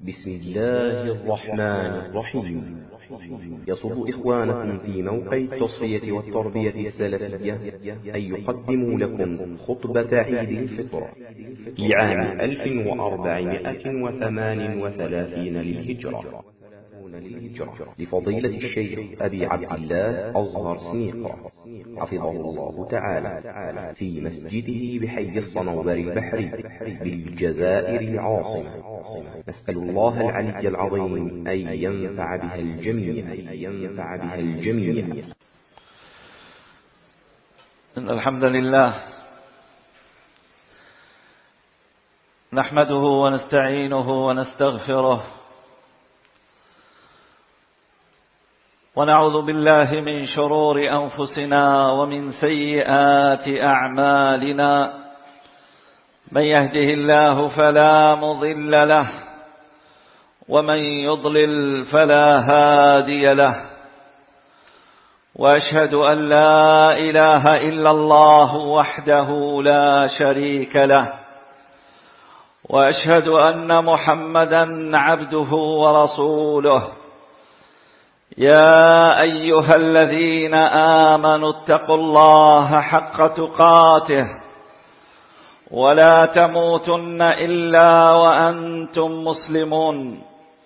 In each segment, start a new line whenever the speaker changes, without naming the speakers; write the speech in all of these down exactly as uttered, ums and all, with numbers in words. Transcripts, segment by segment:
بسم الله الرحمن الرحيم. يسر إخوانكم في موقع التصفية والتربية السلفية أن يقدموا لكم خطبة عيد الفطر لعام ألف وأربعمائة وثمان وثلاثين للهجرة لفضيلة الشيخ أبي عبد الله أزهر سنيق حفظه الله تعالى في مسجده بحي الصنوبر البحري بالجزائر العاصمة. نسأل الله العلي العظيم أن ينفع بها الجميع ينفع بها الجميع.
إن الحمد لله نحمده ونستعينه ونستغفره ونعوذ بالله من شرور أنفسنا ومن سيئات أعمالنا. من يهده الله فلا مضل له ومن يضلل فلا هادي له، وأشهد أن لا إله إلا الله وحده لا شريك له، وأشهد أن محمدا عبده ورسوله. يا أيها الذين آمنوا اتقوا الله حق تقاته ولا تموتن إلا وأنتم مسلمون.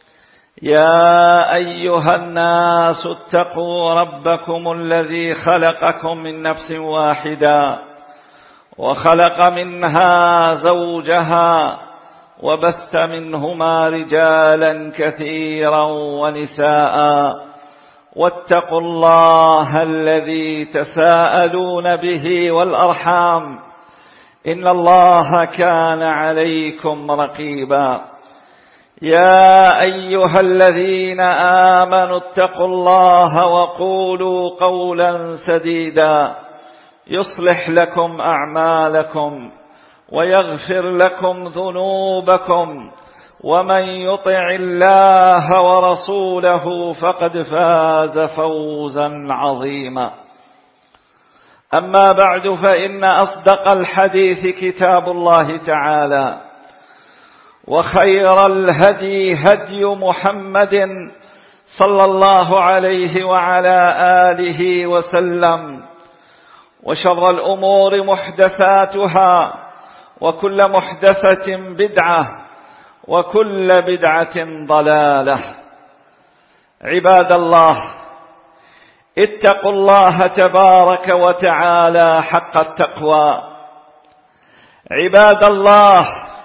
يا أيها الناس اتقوا ربكم الذي خلقكم من نفس واحدة وخلق منها زوجها وبث منهما رجالا كثيرا ونساء، واتقوا الله الذي تساءلون به والأرحام إن الله كان عليكم رقيبا. يا أيها الذين آمنوا اتقوا الله وقولوا قولا سديدا يصلح لكم أعمالكم ويغفر لكم ذنوبكم، ومن يطع الله ورسوله فقد فاز فوزا عظيما. أما بعد، فإن أصدق الحديث كتاب الله تعالى، وخير الهدي هدي محمد صلى الله عليه وعلى آله وسلم، وشر الأمور محدثاتها، وكل محدثة بدعة، وكل بدعة ضلالة. عباد الله، اتقوا الله تبارك وتعالى حق التقوى. عباد الله،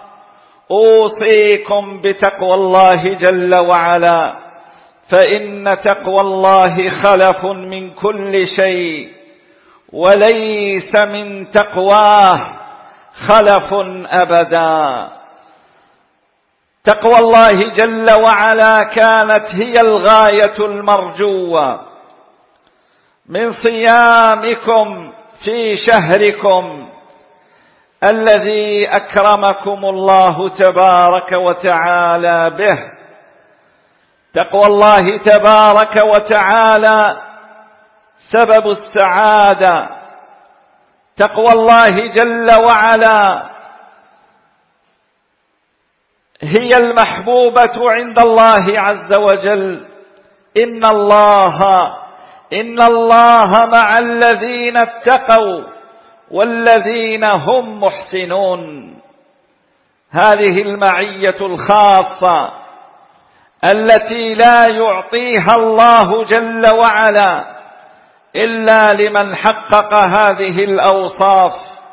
أوصيكم بتقوى الله جل وعلا، فإن تقوى الله خلف من كل شيء، وليس من تقواه خلف أبدا. تقوى الله جل وعلا كانت هي الغاية المرجوة من صيامكم في شهركم الذي أكرمكم الله تبارك وتعالى به. تقوى الله تبارك وتعالى سبب السعادة. تقوى الله جل وعلا هي المحبوبة عند الله عز وجل. إن الله إن الله مع الذين اتقوا والذين هم محسنون. هذه المعية الخاصة التي لا يعطيها الله جل وعلا إلا لمن حقق هذه الأوصاف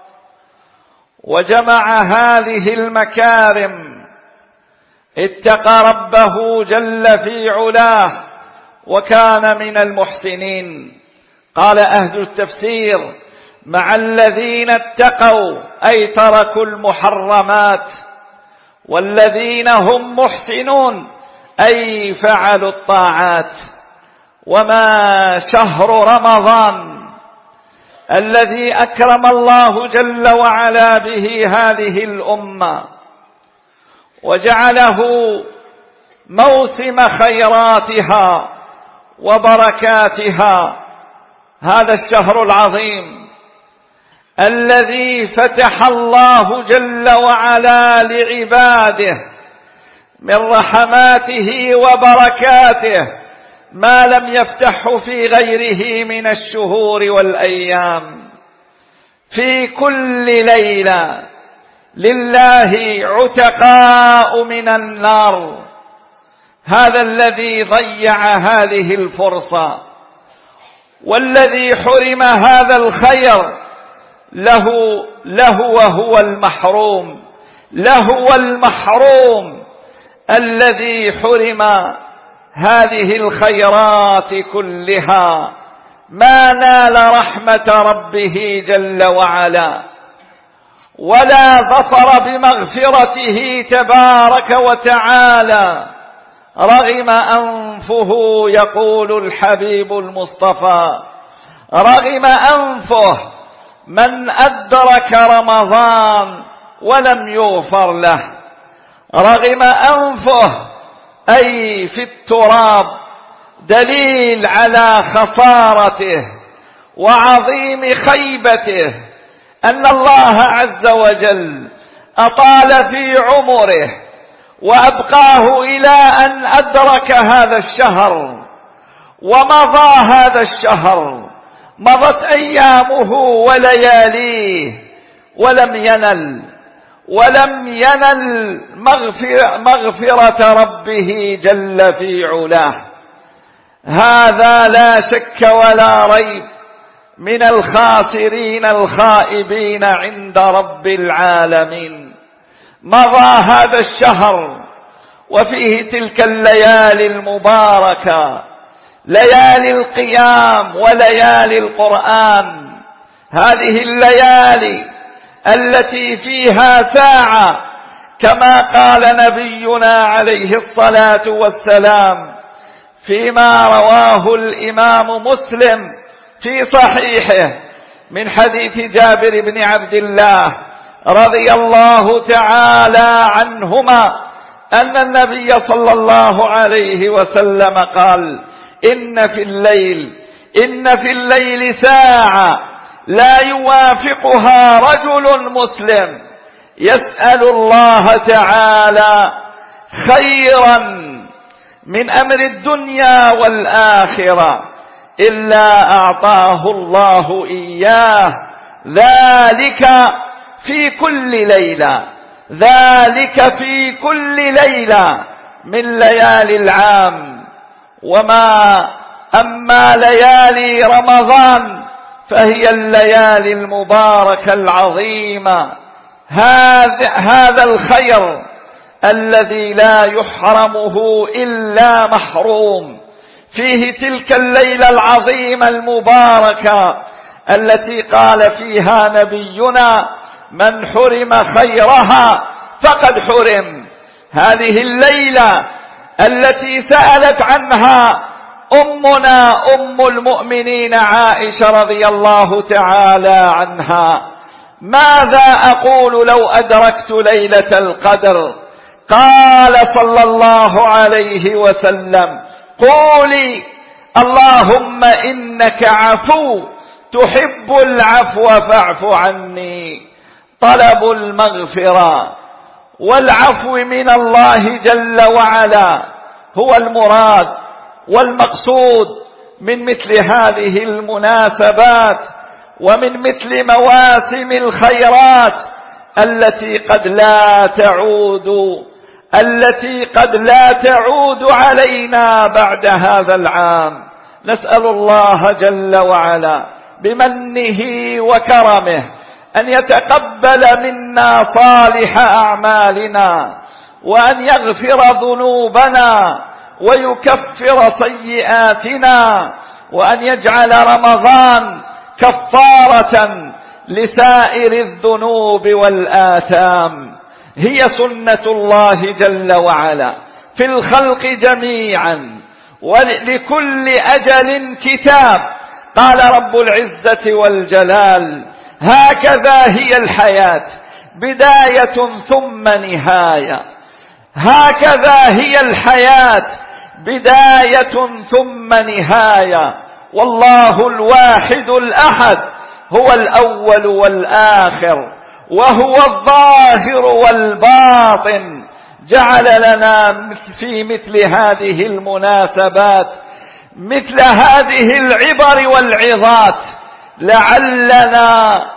وجمع هذه المكارم. اتقى ربه جل في علاه وكان من المحسنين. قال أهل التفسير: مع الذين اتقوا أي تركوا المحرمات، والذين هم محسنون أي فعلوا الطاعات. وما شهر رمضان الذي أكرم الله جل وعلا به هذه الأمة وجعله موسم خيراتها وبركاتها، هذا الشهر العظيم الذي فتح الله جل وعلا لعباده من رحماته وبركاته ما لم يفتحه في غيره من الشهور والأيام. في كل ليلة لله عتقاء من النار. هذا الذي ضيع هذه الفرصة والذي حرم هذا الخير له له وهو المحروم، لهو المحروم الذي حرم هذه الخيرات كلها، ما نال رحمة ربه جل وعلا ولا ظفر بمغفرته تبارك وتعالى. رغم أنفه يقول الحبيب المصطفى، رغم أنفه من أدرك رمضان ولم يغفر له، رغم أنفه أي في التراب، دليل على خسارته وعظيم خيبته أن الله عز وجل أطال في عمره وأبقاه إلى أن أدرك هذا الشهر ومضى هذا الشهر، مضت أيامه ولياليه ولم ينل ولم ينل مغفرة, مغفرة ربه جل في علاه. هذا لا شك ولا ريب من الخاسرين الخائبين عند رب العالمين. مضى هذا الشهر وفيه تلك الليالي المباركة، ليالي القيام وليالي القرآن، هذه الليالي التي فيها ساعة كما قال نبينا عليه الصلاة والسلام فيما رواه الإمام مسلم في صحيحه من حديث جابر بن عبد الله رضي الله تعالى عنهما أن النبي صلى الله عليه وسلم قال: إن في الليل إن في الليل ساعة لا يوافقها رجل مسلم يسأل الله تعالى خيرا من أمر الدنيا والآخرة إلا أعطاه الله إياه، ذلك في كل ليلة، ذلك في كل ليلة من ليالي العام. وما أما ليالي رمضان فهي الليالي المباركة العظيمة، هذا هذا الخير الذي لا يحرمه إلا محروم، فيه تلك الليلة العظيمة المباركة التي قال فيها نبينا: من حرم خيرها فقد حرم. هذه الليلة التي سألت عنها أمنا أم المؤمنين عائشة رضي الله تعالى عنها: ماذا أقول لو أدركت ليلة القدر؟ قال صلى الله عليه وسلم: قولي اللهم إنك عفو تحب العفو فاعف عني. طلب المغفرة والعفو من الله جل وعلا هو المراد والمقصود من مثل هذه المناسبات ومن مثل مواسم الخيرات التي قد لا تعود التي قد لا تعود علينا بعد هذا العام. نسأل الله جل وعلا بمنه وكرمه أن يتقبل منا صالح أعمالنا، وأن يغفر ذنوبنا ويكفر سيئاتنا، وأن يجعل رمضان كفارة لسائر الذنوب والآثام. هي سنة الله جل وعلا في الخلق جميعا، ولكل أجل كتاب. قال رب العزة والجلال: هكذا هي الحياة بداية ثم نهاية. هكذا هي الحياة بداية ثم نهاية. والله الواحد الأحد هو الأول والآخر، وهو الظاهر والباطن، جعل لنا في مثل هذه المناسبات مثل هذه العبر والعظات لعلنا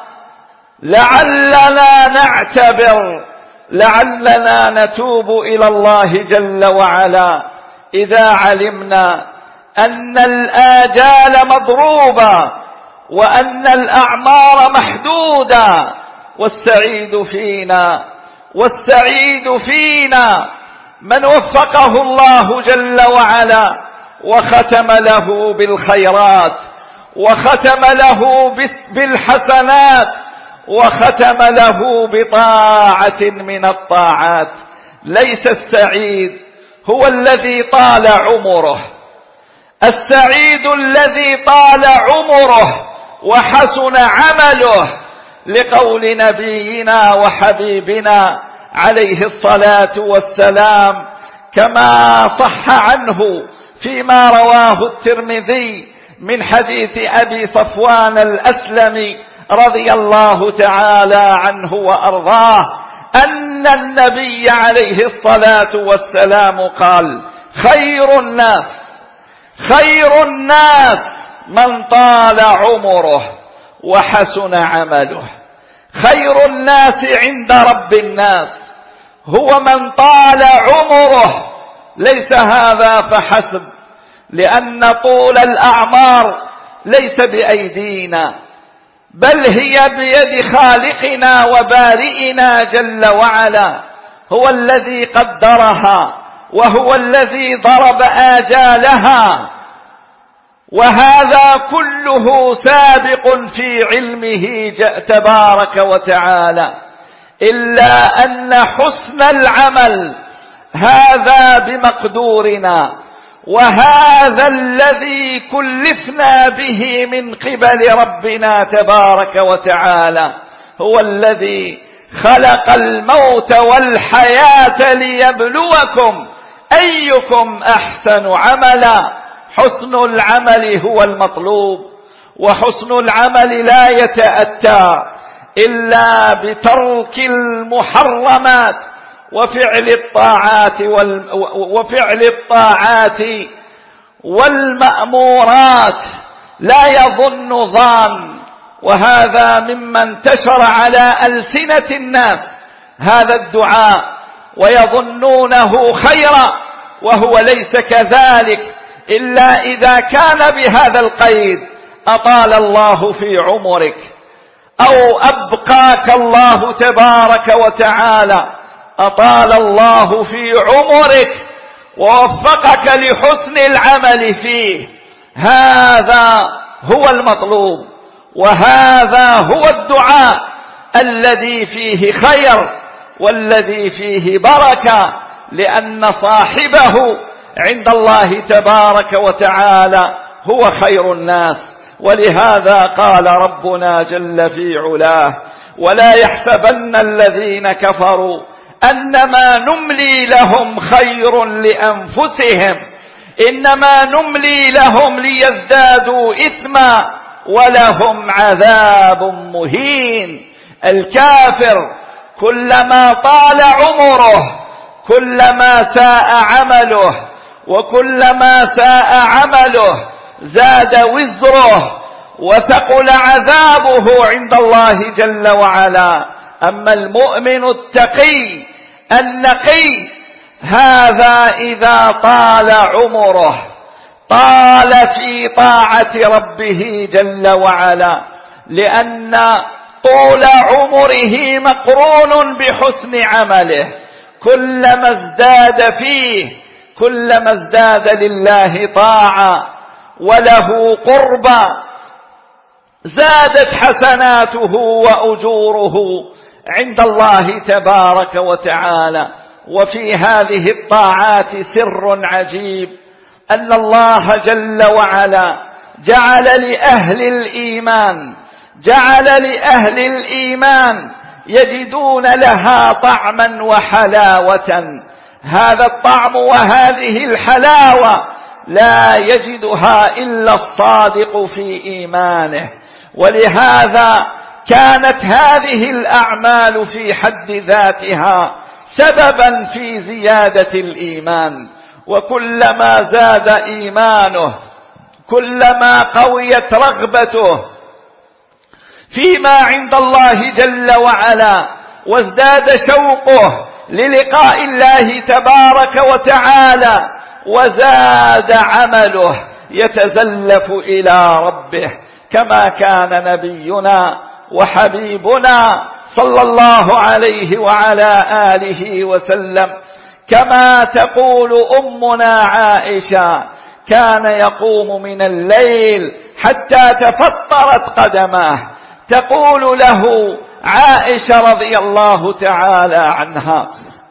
لعلنا نعتبر، لعلنا نتوب إلى الله جل وعلا إذا علمنا أن الآجال مضروبة وأن الأعمار محدودة، والسعيد فينا والسعيد فينا من وفقه الله جل وعلا وختم له بالخيرات وختم له بالحسنات وختم له بطاعة من الطاعات. ليس السعيد هو الذي طال عمره، السعيد الذي طال عمره وحسن عمله، لقول نبينا وحبيبنا عليه الصلاة والسلام كما صح عنه فيما رواه الترمذي من حديث أبي صفوان الأسلمي رضي الله تعالى عنه وأرضاه أن النبي عليه الصلاة والسلام قال: خير الناس خير الناس من طال عمره وحسن عمله. خير الناس عند رب الناس هو من طال عمره. ليس هذا فحسب، لأن طول الأعمار ليس بأيدينا، بل هي بيد خالقنا وبارئنا جل وعلا، هو الذي قدرها وهو الذي ضرب آجالها، وهذا كله سابق في علمه تبارك وتعالى، إلا أن حسن العمل هذا بمقدورنا، وهذا الذي كلفنا به من قبل ربنا تبارك وتعالى. هو الذي خلق الموت والحياة ليبلوكم أيكم أحسن عملا. حسن العمل هو المطلوب، وحسن العمل لا يتأتى إلا بترك المحرمات وفعل الطاعات وفعل الطاعات والمأمورات. لا يظن ظان، وهذا مما انتشر على ألسنة الناس هذا الدعاء ويظنونه خيرا، وهو ليس كذلك إلا إذا كان بهذا القيد: أطال الله في عمرك، أو أبقاك الله تبارك وتعالى، أطال الله في عمرك ووفقك لحسن العمل فيه. هذا هو المطلوب، وهذا هو الدعاء الذي فيه خير والذي فيه بركة، لأن صاحبه عند الله تبارك وتعالى هو خير الناس. ولهذا قال ربنا جل في علاه: ولا يحسبن الذين كفروا أنما نملي لهم خير لأنفسهم إنما نملي لهم ليزدادوا إثما ولهم عذاب مهين. الكافر كلما طال عمره كلما ساء عمله، وكلما ساء عمله زاد وزره وثقل عذابه عند الله جل وعلا. أما المؤمن التقي النقي هذا إذا طال عمره طال في طاعة ربه جل وعلا، لأن طول عمره مقرون بحسن عمله. كلما ازداد فيه كلما ازداد لله طاعة وله قربا زادت حسناته وأجوره عند الله تبارك وتعالى. وفي هذه الطاعات سر عجيب، أن الله جل وعلا جعل لأهل الإيمان جعل لأهل الإيمان يجدون لها طعما وحلاوة. هذا الطعم وهذه الحلاوة لا يجدها إلا الصادق في إيمانه. ولهذا كانت هذه الأعمال في حد ذاتها سببا في زيادة الإيمان، وكلما زاد إيمانه كلما قويت رغبته فيما عند الله جل وعلا، وازداد شوقه للقاء الله تبارك وتعالى، وزاد عمله يتزلف إلى ربه، كما كان نبينا وحبيبنا صلى الله عليه وعلى آله وسلم. كما تقول أمنا عائشة: كان يقوم من الليل حتى تفطرت قدماه. تقول له عائشة رضي الله تعالى عنها: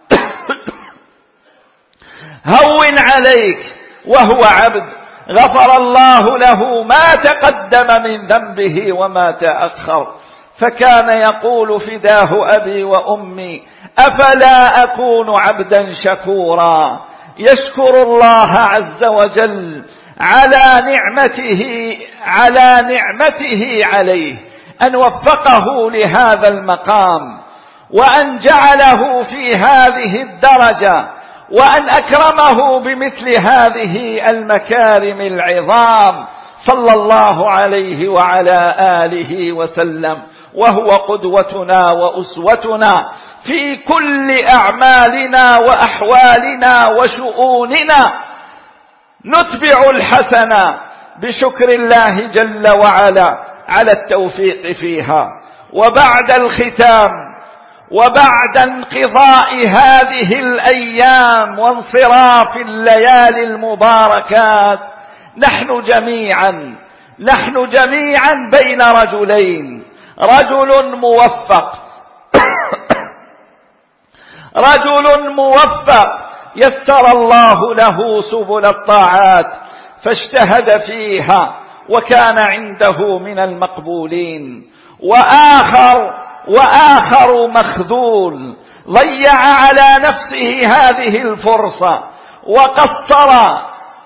هون عليك، وهو عبد غفر الله له ما تقدم من ذنبه وما تأخر. فكان يقول: فداه أبي وأمي، أفلا أكون عبدا شكورا يشكر الله عز وجل على نعمته على نعمته عليه، أن وفقه لهذا المقام، وأن جعله في هذه الدرجة، وأن أكرمه بمثل هذه المكارم العظام، صلى الله عليه وعلى آله وسلم. وهو قدوتنا وأسوتنا في كل أعمالنا وأحوالنا وشؤوننا. نتبع الحسنة بشكر الله جل وعلا على التوفيق فيها. وبعد الختام، وبعد انقضاء هذه الأيام وانصراف الليالي المباركات، نحن جميعا نحن جميعا بين رجلين: رجل موفق رجل موفق يسر الله له سبل الطاعات فاجتهد فيها وكان عنده من المقبولين، وآخر وآخر مخذول ضيع على نفسه هذه الفرصة وقصر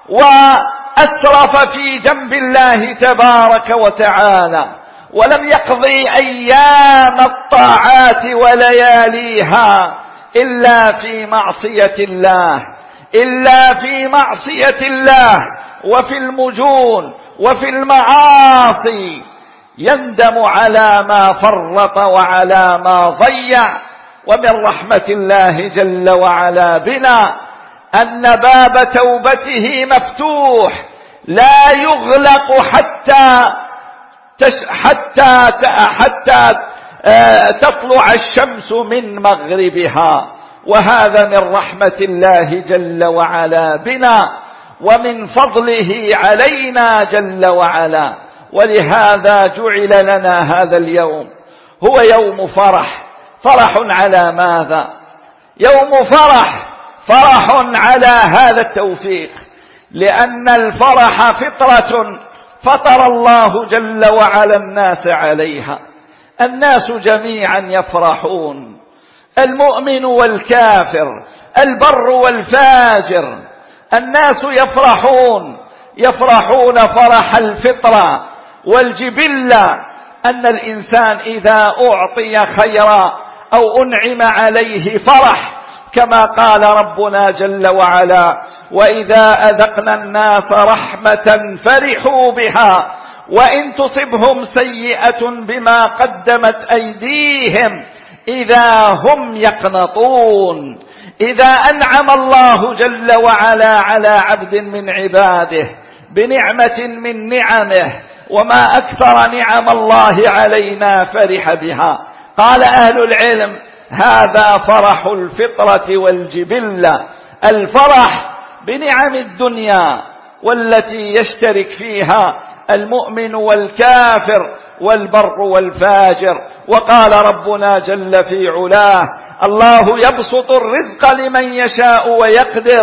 وأسرف في جنب الله تبارك وتعالى، ولم يقضي أيام الطاعات ولياليها إلا في معصية الله إلا في معصية الله وفي المجون وفي المعاصي. يندم على ما فرط وعلى ما ضيع. ومن رحمة الله جل وعلا بنا أن باب توبته مفتوح لا يغلق حتى حتى حتى تطلع الشمس من مغربها. وهذا من رحمة الله جل وعلا بنا ومن فضله علينا جل وعلا. ولهذا جعل لنا هذا اليوم هو يوم فرح. فرح على ماذا؟ يوم فرح فرح على هذا التوفيق، لأن الفرح فطرة فطر الله جل وعلا الناس عليها. الناس جميعا يفرحون، المؤمن والكافر، البر والفاجر، الناس يفرحون يفرحون فرح الفطرة والجبلة، أن الإنسان إذا أعطي خيرا أو أنعم عليه فرح، كما قال ربنا جل وعلا: وإذا أذقنا الناس رحمة فرحوا بها وإن تصبهم سيئة بما قدمت أيديهم إذا هم يقنطون. إذا أنعم الله جل وعلا على عبد من عباده بنعمة من نعمه، وما أكثر نعم الله علينا، فرح بها. قال أهل العلم: هذا فرح الفطرة والجبلة، الفرح بنعم الدنيا والتي يشترك فيها المؤمن والكافر والبر والفاجر. وقال ربنا جل في علاه: الله يبسط الرزق لمن يشاء ويقدر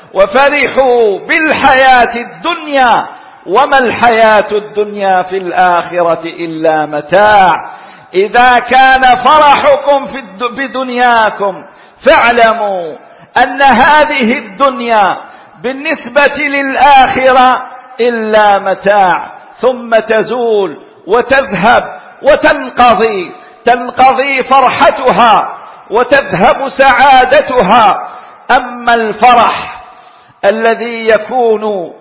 وفرحوا بالحياة الدنيا وما الحياة الدنيا في الآخرة إلا متاع. إذا كان فرحكم في بدنياكم فاعلموا أن هذه الدنيا بالنسبة للآخرة إلا متاع، ثم تزول وتذهب وتنقضي تنقضي فرحتها وتذهب سعادتها. أما الفرح الذي يكون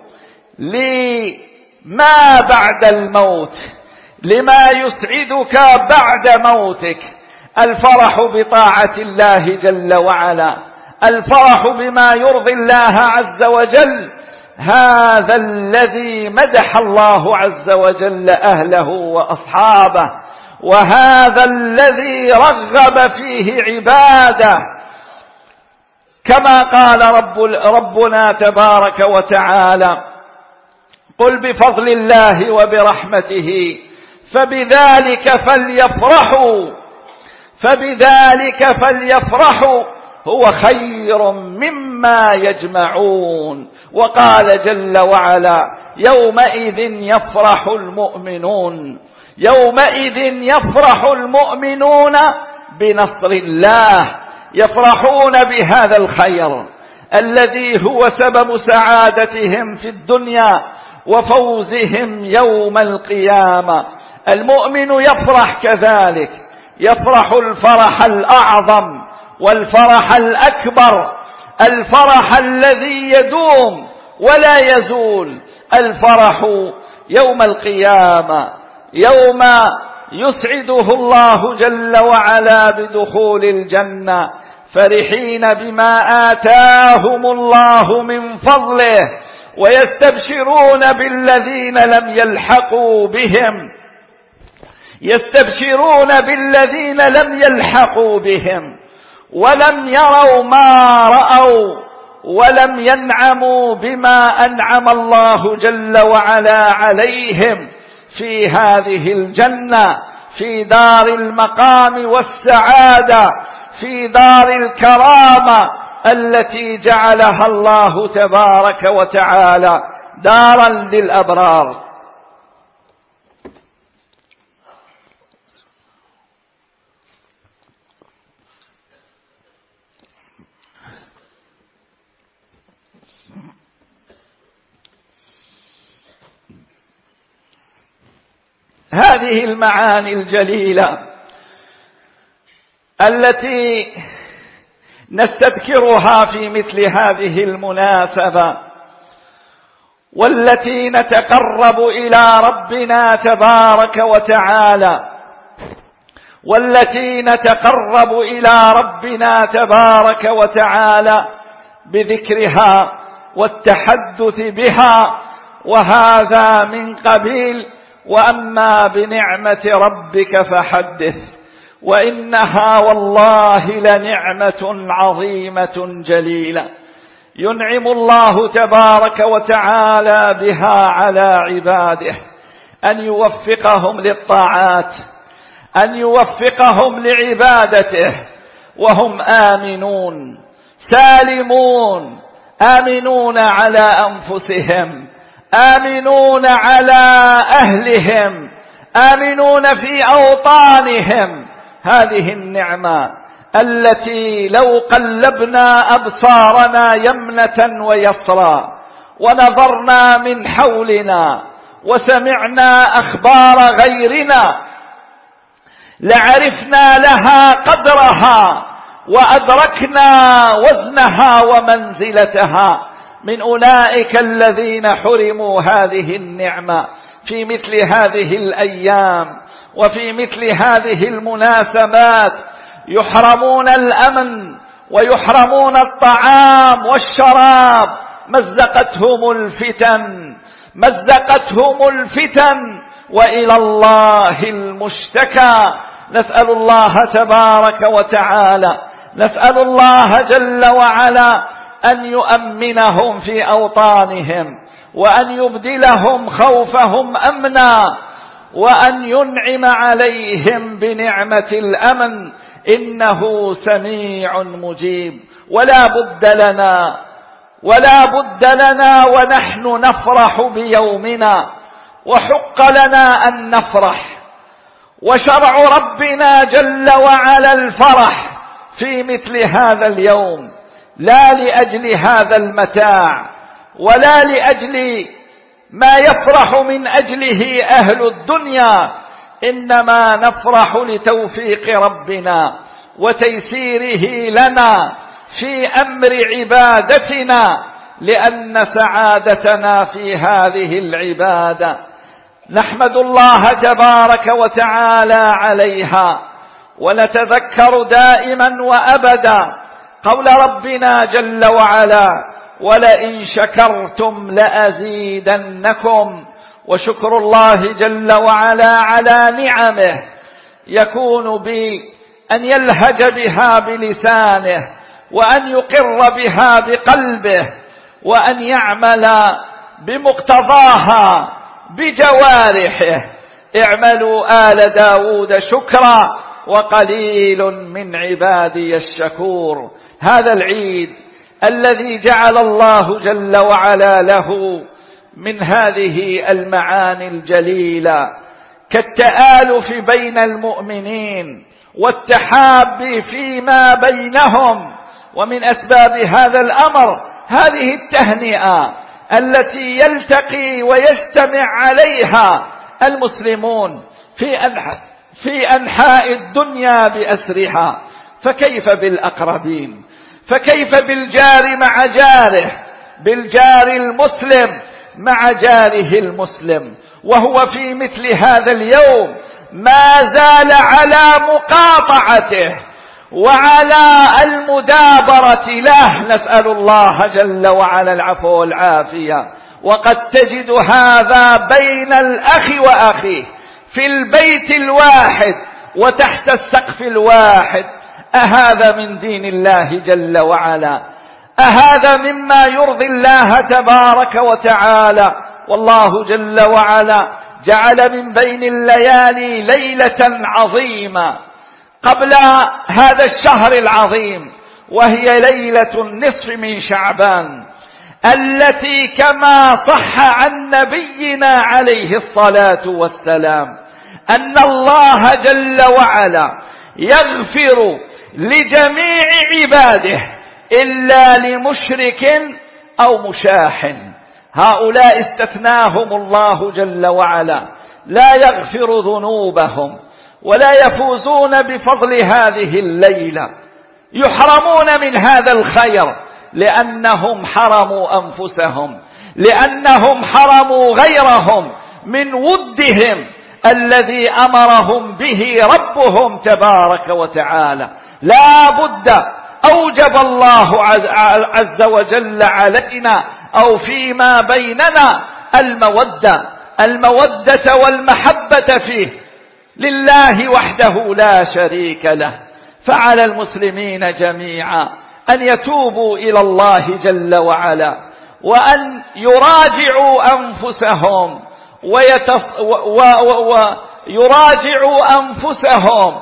لما بعد الموت، لما يسعدك بعد موتك، الفرح بطاعة الله جل وعلا، الفرح بما يرضي الله عز وجل، هذا الذي مدح الله عز وجل أهله وأصحابه، وهذا الذي رغب فيه عباده، كما قال رب ربنا تبارك وتعالى: قل بفضل الله وبرحمته فبذلك فليفرحوا فبذلك فليفرحوا هو خير مما يجمعون. وقال جل وعلا: يومئذ يفرح المؤمنون يومئذ يفرح المؤمنون بنصر الله، يفرحون بهذا الخير الذي هو سبب سعادتهم في الدنيا وفوزهم يوم القيامة. المؤمن يفرح كذلك، يفرح الفرح الأعظم والفرح الأكبر، الفرح الذي يدوم ولا يزول، الفرح يوم القيامة، يوم يسعده الله جل وعلا بدخول الجنة، فرحين بما آتاهم الله من فضله، ويستبشرون بالذين لم يلحقوا بهم يستبشرون بالذين لم يلحقوا بهم ولم يروا ما رأوا ولم ينعموا بما أنعم الله جل وعلا عليهم في هذه الجنة، في دار المقام والسعادة، في دار الكرامة التي جعلها الله تبارك وتعالى دارا للأبرار. هذه المعاني الجليلة التي نستذكرها في مثل هذه المناسبة، والتي نتقرب إلى ربنا تبارك وتعالى والتي نتقرب إلى ربنا تبارك وتعالى بذكرها والتحدث بها، وهذا من قبيل وأما بنعمة ربك فحدث، وإنها والله لنعمة عظيمة جليلة ينعم الله تبارك وتعالى بها على عباده، أن يوفقهم للطاعات، أن يوفقهم لعبادته وهم آمنون سالمون، آمنون على أنفسهم، آمنون على أهلهم، آمنون في أوطانهم. هذه النعمة التي لو قلبنا أبصارنا يمنة ويسرى ونظرنا من حولنا وسمعنا أخبار غيرنا لعرفنا لها قدرها وأدركنا وزنها ومنزلتها من أولئك الذين حرموا هذه النعمة في مثل هذه الأيام وفي مثل هذه المناسبات، يحرمون الأمن ويحرمون الطعام والشراب، مزقتهم الفتن مزقتهم الفتن وإلى الله المشتكى. نسأل الله تبارك وتعالى نسأل الله جل وعلا أن يؤمنهم في أوطانهم، وأن يبدلهم خوفهم أمنا، وأن ينعم عليهم بنعمة الأمن، إنه سميع مجيب. ولا بد لنا ولا بد لنا ونحن نفرح بيومنا، وحق لنا أن نفرح، وشرع ربنا جل وعلا الفرح في مثل هذا اليوم، لا لأجل هذا المتاع ولا لأجل ما يفرح من أجله أهل الدنيا، إنما نفرح لتوفيق ربنا وتيسيره لنا في أمر عبادتنا، لأن سعادتنا في هذه العبادة نحمد الله تبارك وتعالى عليها، ونتذكر دائما وأبدا قول ربنا جل وعلا: ولئن شكرتم لأزيدنكم. وشكر الله جل وعلا على نعمه يكون بأن يلهج بها بلسانه، وأن يقر بها بقلبه، وأن يعمل بمقتضاها بجوارحه. اعملوا آل داود شكرا وقليل من عبادي الشكور. هذا العيد الذي جعل الله جل وعلا له من هذه المعاني الجليلة كالتآلف بين المؤمنين والتحاب فيما بينهم. ومن أسباب هذا الأمر هذه التهنئة التي يلتقي ويجتمع عليها المسلمون في أنحاء, في أنحاء الدنيا بأسرها. فكيف بالأقربين؟ فكيف بالجار مع جاره، بالجار المسلم مع جاره المسلم، وهو في مثل هذا اليوم ما زال على مقاطعته وعلى المدابرة له. نسأل الله جل وعلا العفو والعافية. وقد تجد هذا بين الأخ وأخيه في البيت الواحد وتحت السقف الواحد. أهذا من دين الله جل وعلا؟ أهذا مما يرضي الله تبارك وتعالى؟ والله جل وعلا جعل من بين الليالي ليلة عظيمة قبل هذا الشهر العظيم، وهي ليلة النصف من شعبان، التي كما صح عن نبينا عليه الصلاة والسلام أن الله جل وعلا يغفر لجميع عباده إلا لمشرك أو مشاح. هؤلاء استثناهم الله جل وعلا، لا يغفر ذنوبهم ولا يفوزون بفضل هذه الليلة، يحرمون من هذا الخير لأنهم حرموا أنفسهم، لأنهم حرموا غيرهم من ودهم الذي أمرهم به ربهم تبارك وتعالى. لا بد أوجب الله عز وجل علينا أو فيما بيننا المودة المودة والمحبة فيه لله وحده لا شريك له. فعلى المسلمين جميعا أن يتوبوا إلى الله جل وعلا، وأن يراجعوا أنفسهم ويتص... و... و... ويراجعوا أنفسهم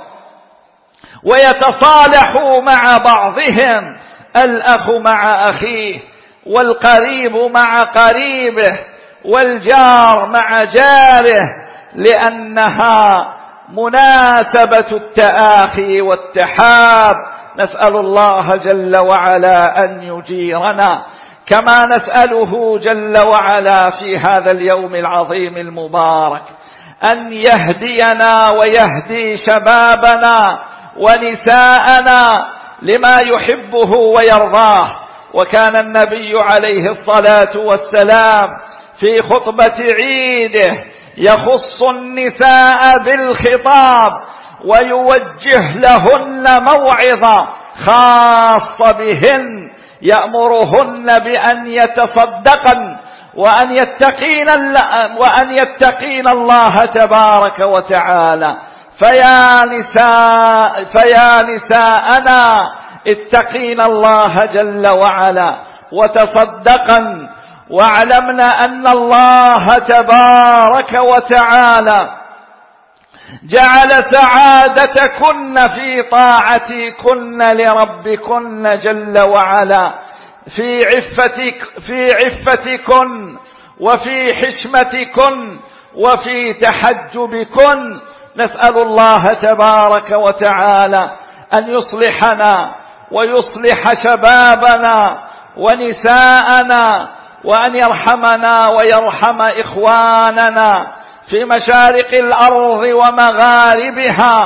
ويتصالحوا مع بعضهم، الأخ مع أخيه، والقريب مع قريبه، والجار مع جاره، لأنها مناسبة التآخي والتحاب. نسأل الله جل وعلا أن يجيرنا، كما نسأله جل وعلا في هذا اليوم العظيم المبارك أن يهدينا ويهدي شبابنا ونساءنا لما يحبه ويرضاه. وكان النبي عليه الصلاة والسلام في خطبة عيده يخص النساء بالخطاب ويوجه لهن موعظة خاصة بهن، يأمرهن بأن يتصدقن وأن يتقين وأن يتقين الله تبارك وتعالى. فيا نساء فيا نساءنا اتقين الله جل وعلا وتصدقن، واعلمنا أن الله تبارك وتعالى جعل سعادتكن في طاعتكن لربكن جل وعلا، في عفتك في عفتكن وفي حشمتكن وفي تحجبكن. نسأل الله تبارك وتعالى أن يصلحنا ويصلح شبابنا ونساءنا، وأن يرحمنا ويرحم إخواننا في مشارق الأرض ومغاربها،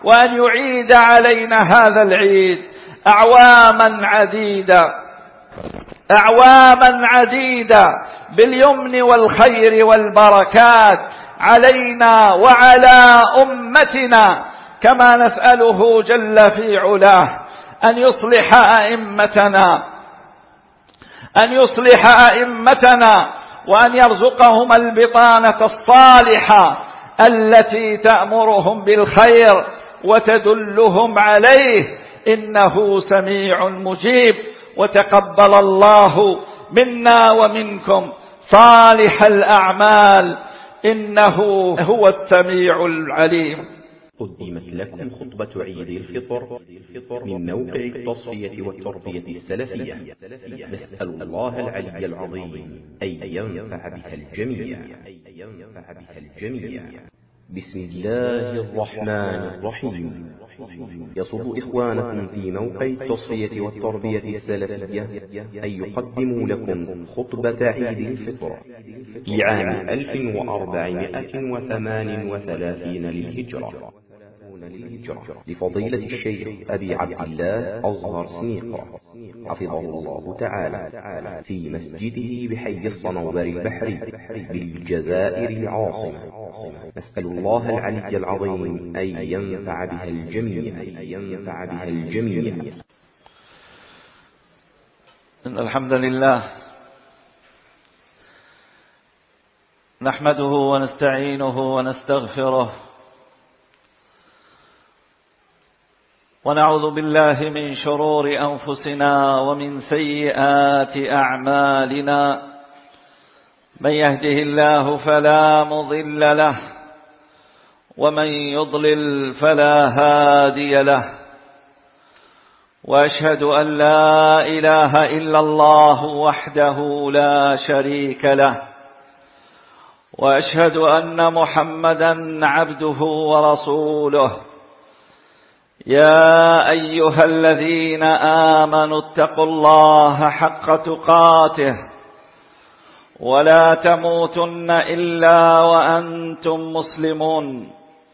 وأن يعيد علينا هذا العيد أعواما عديدة أعواما عديدة باليمن والخير والبركات علينا وعلى أمتنا، كما نسأله جل في علاه أن يصلح أئمتنا أن يصلح أئمتنا وأن يرزقهم البطانة الصالحة التي تأمرهم بالخير وتدلهم عليه، إنه سميع مجيب. وتقبل الله منا ومنكم صالح الأعمال، إنه هو السميع العليم.
قدمت لكم خطبة عيد الفطر من موقع التصفية والتربية السلفية. نسأل الله العلي العظيم أن ينفع بها الجميع. بسم الله الرحمن الرحيم. يسر إخوانكم في موقع التصفية والتربية السلفية أن يقدموا لكم خطبة عيد الفطر لعام ألف وأربعمائة وثمان وثلاثين للهجرة لفضيلة الشيخ أبي عبد الله أزهر سنيقة حفظه الله تعالى في مسجده بحي الصنوبر البحري بالجزائر العاصمة. نسأل الله العلي العظيم أن ينفع بها الجميع ينفع بها الجميع.
إن الحمد لله نحمده ونستعينه ونستغفره ونعوذ بالله من شرور أنفسنا ومن سيئات أعمالنا. من يهده الله فلا مضل له ومن يضلل فلا هادي له، وأشهد أن لا إله إلا الله وحده لا شريك له، وأشهد أن محمدا عبده ورسوله. يا أيها الذين آمنوا اتقوا الله حق تقاته ولا تموتن إلا وأنتم مسلمون.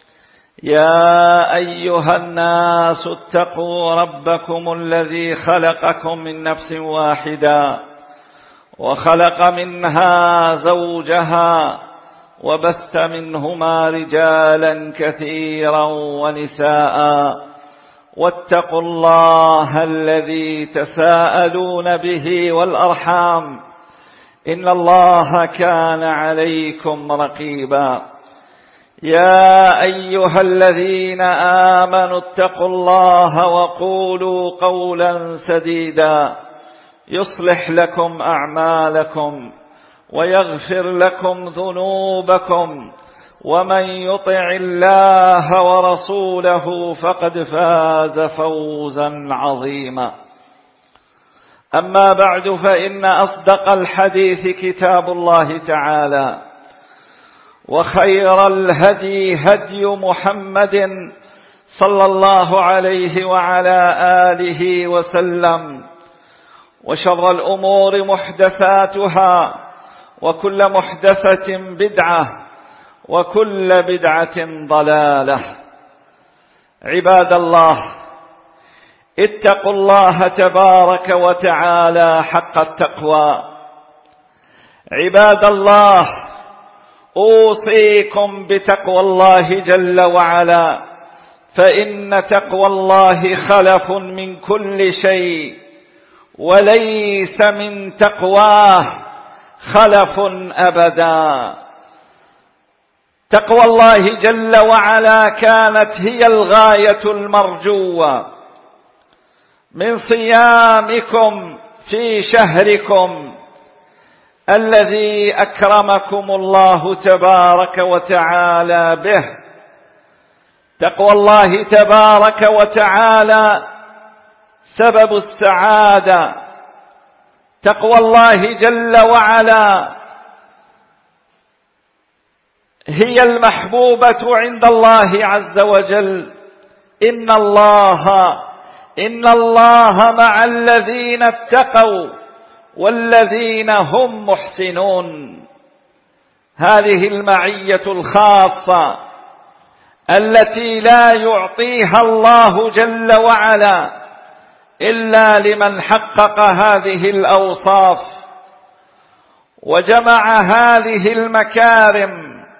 يا أيها الناس اتقوا ربكم الذي خلقكم من نفس واحدة وخلق منها زوجها وبث منهما رجالا كثيرا ونساء، واتقوا الله الذي تساءلون به والأرحام إن الله كان عليكم رقيبا. يا أيها الذين آمنوا اتقوا الله وقولوا قولا سديدا يصلح لكم أعمالكم ويغفر لكم ذنوبكم، ومن يطع الله ورسوله فقد فاز فوزا عظيما. أما بعد، فإن أصدق الحديث كتاب الله تعالى، وخير الهدي هدي محمد صلى الله عليه وعلى آله وسلم، وشر الأمور محدثاتها، وكل محدثة بدعة، وكل بدعة ضلالة. عباد الله، اتقوا الله تبارك وتعالى حق التقوى. عباد الله، أوصيكم بتقوى الله جل وعلا، فإن تقوى الله خلف من كل شيء، وليس من تقواه خلف أبدا. تقوى الله جل وعلا كانت هي الغاية المرجوة من صيامكم في شهركم الذي أكرمكم الله تبارك وتعالى به. تقوى الله تبارك وتعالى سبب السعادة. تقوى الله جل وعلا هي المحبوبة عند الله عز وجل. إن الله إن الله مع الذين اتقوا والذين هم محسنون. هذه المعية الخاصة التي لا يعطيها الله جل وعلا إلا لمن حقق هذه الأوصاف وجمع هذه المكارم،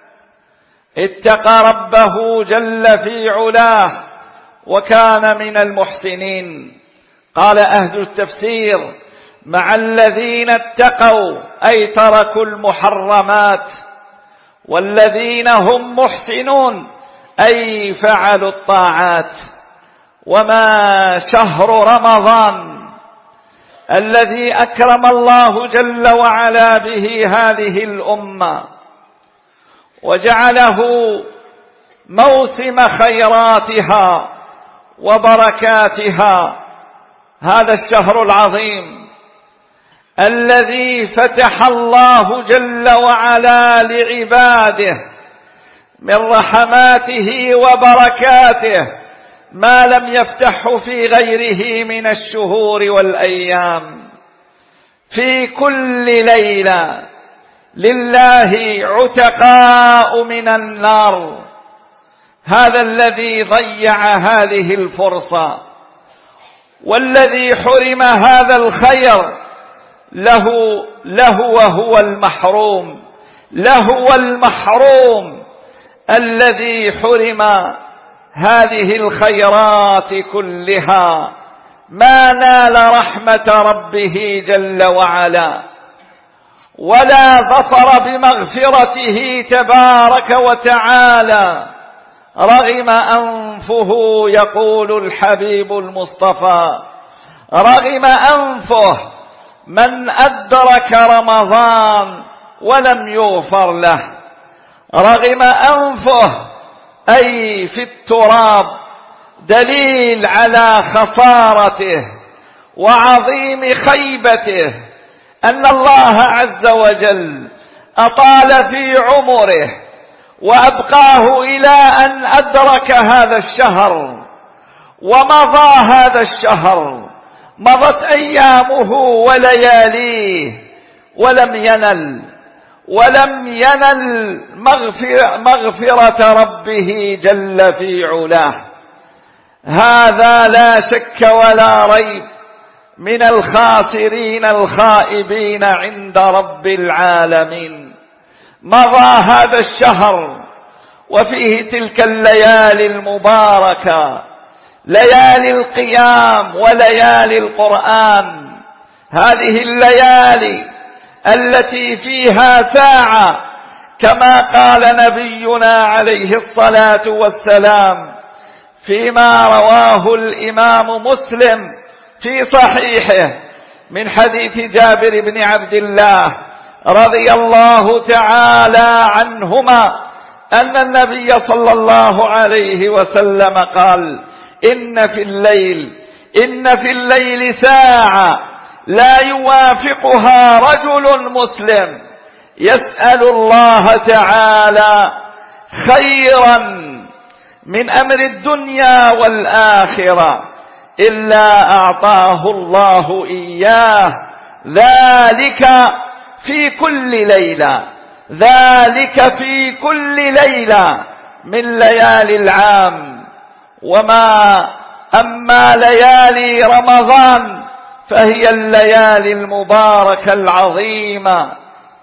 اتقى ربه جل في علاه وكان من المحسنين. قال أهل التفسير: مع الذين اتقوا أي تركوا المحرمات، والذين هم محسنون أي فعلوا الطاعات. وما شهر رمضان الذي أكرم الله جل وعلا به هذه الأمة وجعله موسم خيراتها وبركاتها، هذا الشهر العظيم الذي فتح الله جل وعلا لعباده من رحماته وبركاته ما لم يفتحه في غيره من الشهور والأيام. في كل ليلة لله عتقاء من النار. هذا الذي ضيع هذه الفرصة، والذي حرم هذا الخير له له وهو المحروم، لهو المحروم الذي حرم هذه الخيرات كلها، ما نال رحمة ربه جل وعلا ولا ظفر بمغفرته تبارك وتعالى. رغم أنفه، يقول الحبيب المصطفى، رغم أنفه من أدرك رمضان ولم يغفر له. رغم أنفه أي في التراب، دليل على خسارته وعظيم خيبته أن الله عز وجل أطال في عمره وأبقاه إلى أن أدرك هذا الشهر ومضى هذا الشهر، مضت أيامه ولياليه ولم ينل ولم ينل مغفرة, مغفرة ربه جل في علاه. هذا لا شك ولا ريب من الخاسرين الخائبين عند رب العالمين. مضى هذا الشهر وفيه تلك الليالي المباركة، ليالي القيام وليالي القرآن. هذه الليالي التي فيها ساعة كما قال نبينا عليه الصلاة والسلام فيما رواه الإمام مسلم في صحيحه من حديث جابر بن عبد الله رضي الله تعالى عنهما أن النبي صلى الله عليه وسلم قال: إن في الليل إن في الليل ساعة لا يوافقها رجل مسلم يسأل الله تعالى خيرا من أمر الدنيا والآخرة إلا أعطاه الله إياه، ذلك في كل ليلة، ذلك في كل ليلة من ليالي العام. وما أما ليالي رمضان فهي الليالي المباركة العظيمة.